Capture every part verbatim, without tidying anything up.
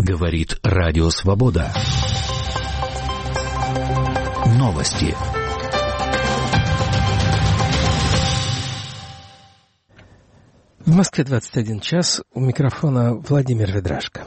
Говорит Радио Свобода. Новости. В Москве двадцать один час. У микрофона Владимир Ведрашко.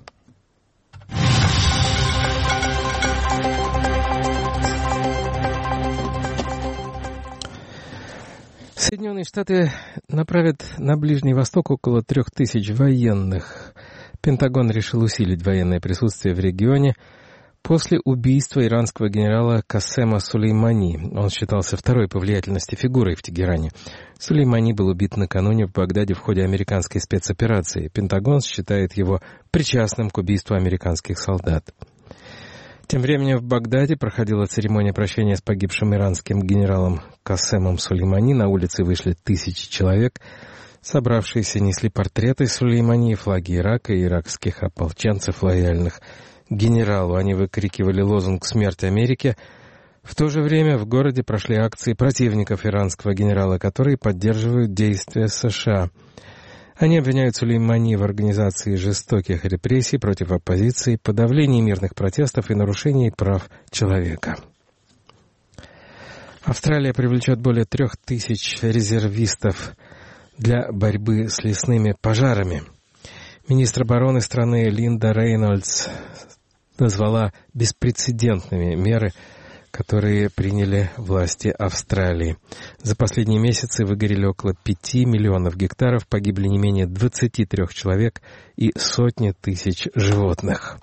Соединенные Штаты направят на Ближний Восток около трех тысяч военных. Пентагон решил усилить военное присутствие в регионе после убийства иранского генерала Кассема Сулеймани. Он считался второй по влиятельности фигурой в Тегеране. Сулеймани был убит накануне в Багдаде в ходе американской спецоперации. Пентагон считает его причастным к убийству американских солдат. Тем временем в Багдаде проходила церемония прощания с погибшим иранским генералом Кассемом Сулеймани. На улице вышли тысячи человек. Собравшиеся несли портреты Сулеймани и флаги Ирака и иракских ополченцев, лояльных генералу. Они выкрикивали лозунг «Смерть Америке». В то же время в городе прошли акции противников иранского генерала, которые поддерживают действия США. Они обвиняют Сулеймани в организации жестоких репрессий против оппозиции, подавлении мирных протестов и нарушении прав человека. Австралия привлечет более трех тысяч резервистов для борьбы с лесными пожарами. Министр обороны страны Линда Рейнольдс назвала беспрецедентными меры, которые приняли власти Австралии. За последние месяцы выгорели около пяти миллионов гектаров, погибли не менее двадцати трёх человек и сотни тысяч животных.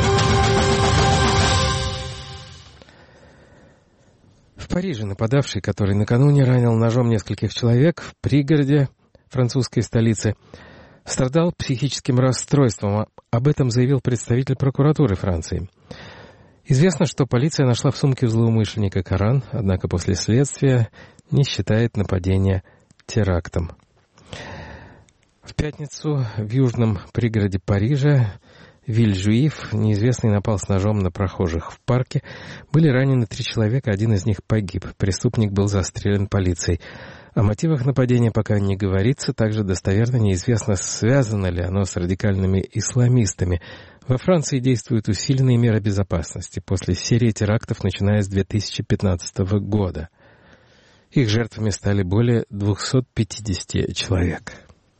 В Париже нападавший, который накануне ранил ножом нескольких человек в пригороде французской столицы, страдал психическим расстройством. Об этом заявил представитель прокуратуры Франции. Известно, что полиция нашла в сумке злоумышленника Коран, однако после следствия не считает нападение терактом. В пятницу в южном пригороде Парижа Виль-Жуиф неизвестный напал с ножом на прохожих в парке. Были ранены три человека, один из них погиб. Преступник был застрелен полицией. О мотивах нападения пока не говорится. Также достоверно неизвестно, связано ли оно с радикальными исламистами. Во Франции действуют усиленные меры безопасности после серии терактов, начиная с две тысячи пятнадцатого года. Их жертвами стали более двухсот пятидесяти человек.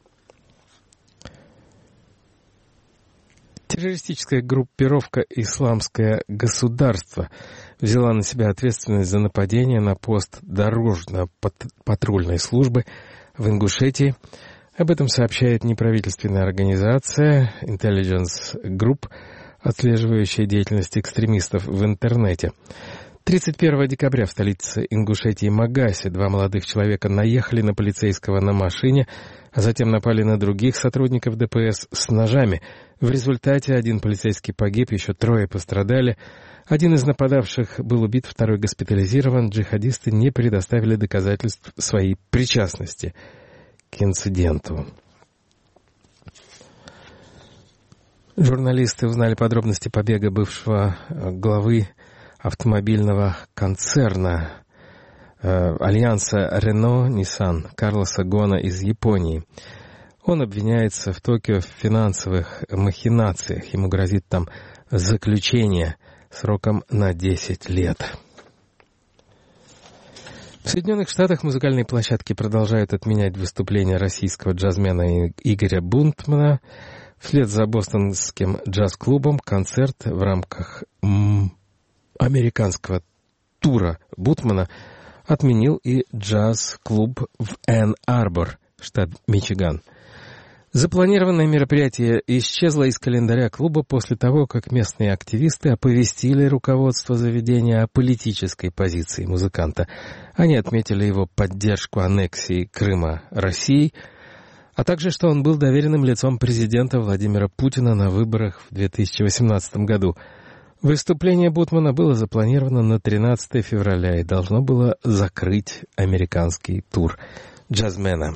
Террористическая группировка «Исламское государство» взяла на себя ответственность за нападение на пост дорожно-патрульной службы в Ингушетии. Об этом сообщает неправительственная организация Intelligence Group, отслеживающая деятельность экстремистов в интернете. тридцать первого декабря в столице Ингушетии Магасе два молодых человека наехали на полицейского на машине, а затем напали на других сотрудников ДПС с ножами. В результате один полицейский погиб, еще трое пострадали. Один из нападавших был убит, второй госпитализирован. Джихадисты не предоставили доказательств своей причастности к инциденту. Журналисты узнали подробности побега бывшего главы автомобильного концерна э, Альянса Рено-Ниссан Карлоса Гона из Японии. Он обвиняется в Токио в финансовых махинациях. Ему грозит там заключение сроком на десять лет. В Соединенных Штатах музыкальные площадки продолжают отменять выступления российского джазмена Игоря Бунтмана. Вслед за бостонским джаз-клубом концерт в рамках м- американского тура Бунтмана отменил и джаз-клуб в Энн-Арбор, штат Мичиган. Запланированное мероприятие исчезло из календаря клуба после того, как местные активисты оповестили руководство заведения о политической позиции музыканта. Они отметили его поддержку аннексии Крыма Россией, а также, что он был доверенным лицом президента Владимира Путина на выборах в две тысячи восемнадцатом году. Выступление Бунтмана было запланировано на тринадцатого февраля и должно было закрыть американский тур джазмена.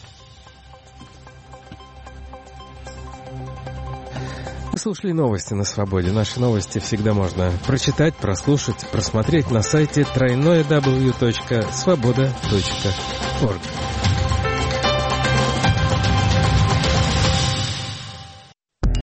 Вы слушали новости на Свободе. Наши новости всегда можно прочитать, прослушать, просмотреть на сайте дабл ю дабл ю дабл ю точка свобода точка орг.